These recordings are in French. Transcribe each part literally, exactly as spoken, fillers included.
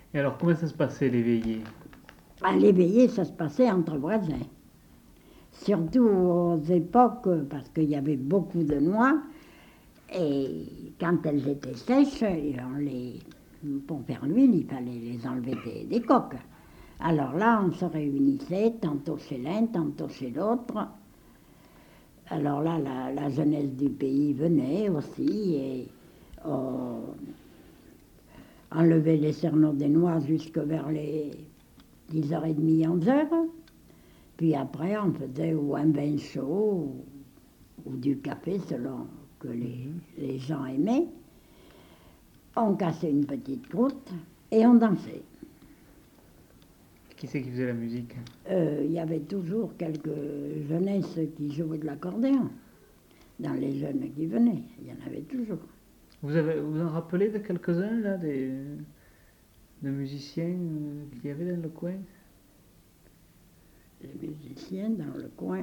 Et alors, comment ça se passait, les veillées? À l'éveillé, ça se passait entre voisins. Surtout aux époques, parce qu'il y avait beaucoup de noix, et quand elles étaient sèches, on les, pour faire l'huile, il fallait les enlever des, des coques. Alors là, on se réunissait, tantôt chez l'un, tantôt chez l'autre. Alors là, la, la jeunesse du pays venait aussi, et on enlevait les cerneaux des noix jusque vers les dix heures trente, onze heures. Puis après, on faisait ou un bain chaud ou, ou du café selon que les, Mhm. les gens aimaient. On cassait une petite croûte et on dansait. Qui c'est qui faisait la musique? Euh, Il y avait toujours quelques jeunesses qui jouaient de l'accordéon. Dans les jeunes qui venaient, il y en avait toujours. Vous avez, vous en rappelez de quelques-uns, là, des, de musiciens euh, qu'il y avait dans le coin? Les musiciens dans le coin.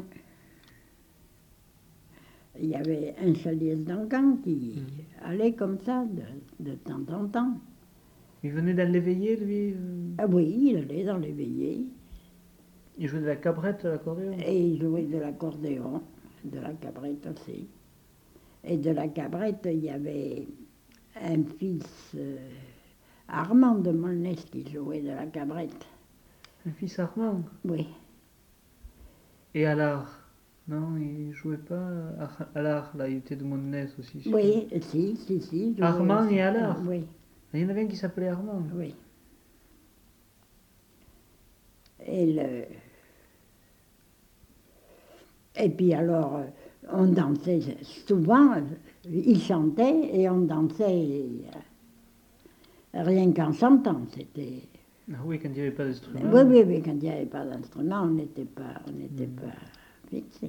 Il y avait un chalier d'Ancan qui Mhm. allait comme ça de, de temps en temps. Il venait dans les veillées, lui euh, Ah oui, il allait dans les veillées Il jouait de la cabrette à l'accordéon? et il jouait de l'accordéon, de la cabrette aussi. Et de la cabrette, il y avait un fils, euh, Armand de Molnès, qui jouait de la cabrette. Un fils Armand. Oui, Et Allard? Non, il jouait pas à Allard, là, il était de Monnes aussi, celui-là. oui, si, si, si, il jouait Armand aussi. et Ah, Allard? oui, Il y en avait un qui s'appelait Armand. oui. Et, le... et puis alors, euh, on dansait souvent, il chantait et on dansait euh, rien qu'en chantant. C'était... Ah oui, quand il n'y avait pas Oui, d'instrument. oui, oui, quand il n'y avait pas d'instrument, on n'était pas, on n'était Hmm. pas fixé.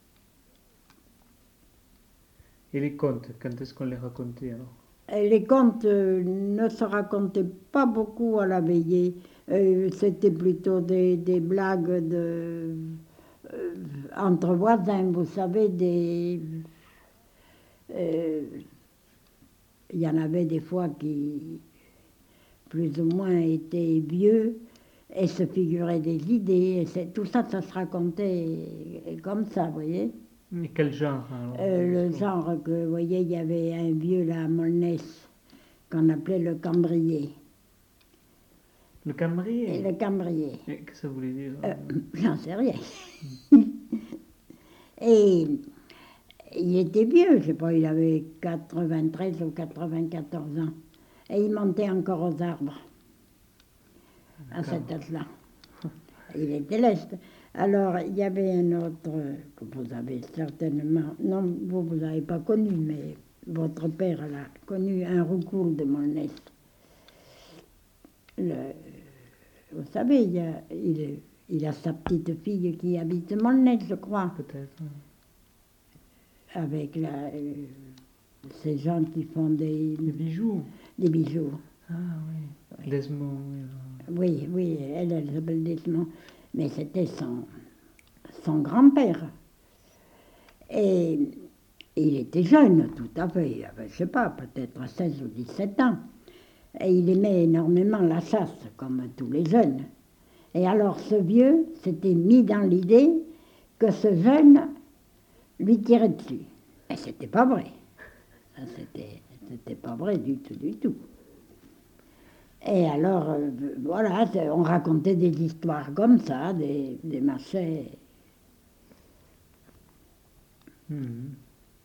Et les contes, quand est-ce qu'on les racontait alors? Et les contes euh, ne se racontaient pas beaucoup à la veillée. Euh, c'était plutôt des, des blagues de, euh, entre voisins, vous savez, des, euh, il y en avait des fois qui, plus ou moins, étaient vieux et se figuraient des idées. Et c'est- tout ça, ça se racontait comme ça, vous voyez. Et quel genre alors Euh, le d'histoire? genre que, vous voyez, il y avait un vieux là à Molnès qu'on appelait le cambrier. Le Et cambrier? le cambrier, Et qu'est-ce que ça voulait dire? euh, euh j'en sais rien. Et il était vieux, je sais pas, il avait quatre-vingt-treize ou quatre-vingt-quatorze ans. Et il montait encore aux arbres à D'accord. cet âge-là. Il était leste. Alors, il y avait un autre que vous avez certainement, non, vous, vous n'avez pas connu, mais votre père l'a connu, un roucoule de Molnès. Le, vous savez, il, a, il, il a sa petite fille qui habite Molnès, je crois, Peut-être. avec la, euh, ces gens qui font des, Des bijoux. des bijoux. Ah oui. Oui, Desmond. Oui, voilà. oui, oui, elle, elle s'appelle Desmond, mais c'était son, son grand-père. Et il était jeune, tout à fait, il avait, je ne sais pas, peut-être seize ou dix-sept ans. Et il aimait énormément la chasse, comme tous les jeunes. Et alors ce vieux s'était mis dans l'idée que ce jeune lui tirait dessus. Et c'était pas vrai. Ça, C'était, c'était pas vrai du tout, du tout. Et alors, euh, voilà, c'est- on racontait des histoires comme ça, des, des machins. Mhm.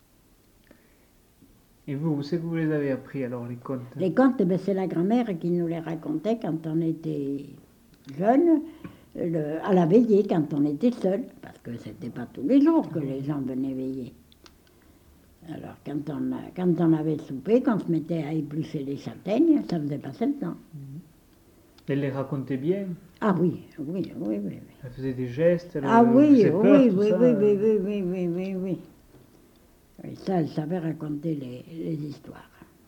Et vous, où c'est que vous les avez appris alors, les contes? Les contes, ben, c'est la grand-mère qui nous les racontait quand on était jeune, le- à la veillée, quand on était seul, parce que c'était pas tous les jours que les gens venaient veiller. Alors, quand on, a- quand on avait soupé, qu'on se mettait à éplucher les châtaignes, ça faisait passer le temps. Mhm. Elle les racontait bien. Ah oui, oui, oui, oui. oui. Elle faisait des gestes, elle Ah euh, oui, faisait peur, oui, tout oui, ça. oui, euh. oui, oui, oui, oui, oui, oui. Oui, ça, elle savait raconter les, les histoires.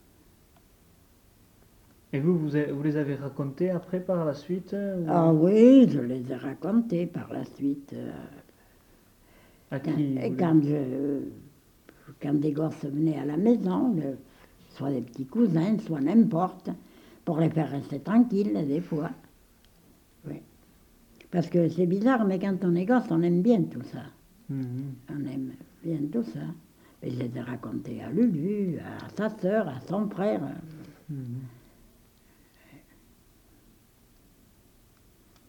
Et vous, vous, a- vous les avez racontées après, par la suite euh, Ah ou oui, je les ai racontées par la suite. euh, à quand, qui vous les... quand je, quand des gosses venaient à la maison, le- soit des petits cousins, soit n'importe, pour les faire rester tranquilles, des fois. Oui. Parce que c'est bizarre, mais quand on est gosse, on aime bien tout ça. Mhm. On aime bien tout ça. Et je les ai racontés à Lulu, à sa sœur, à son frère. Mhm.